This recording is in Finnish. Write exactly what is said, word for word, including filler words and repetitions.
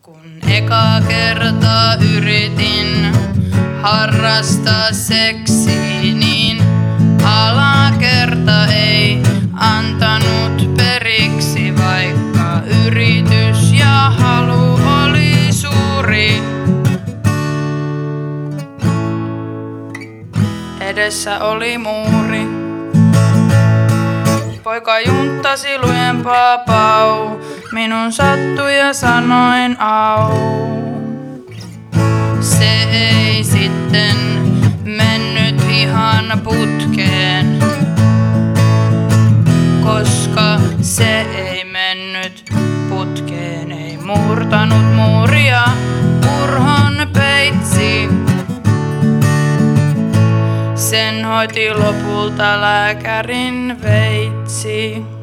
Kun eka kerta yritin harrastaa seksiä, niin alakerta ei antanut periksi, vaikka yritys ja halu oli suuri. Edessä oli muuri. Poika junttasi lujempaa pau. Minun sattui ja sanoin au. Se ei sitten mennyt ihan putkeen, koska se ei mennyt putkeen. Ei murtanut muuria urhon peitsi. Sen hoiti lopulta lääkärin veitsi.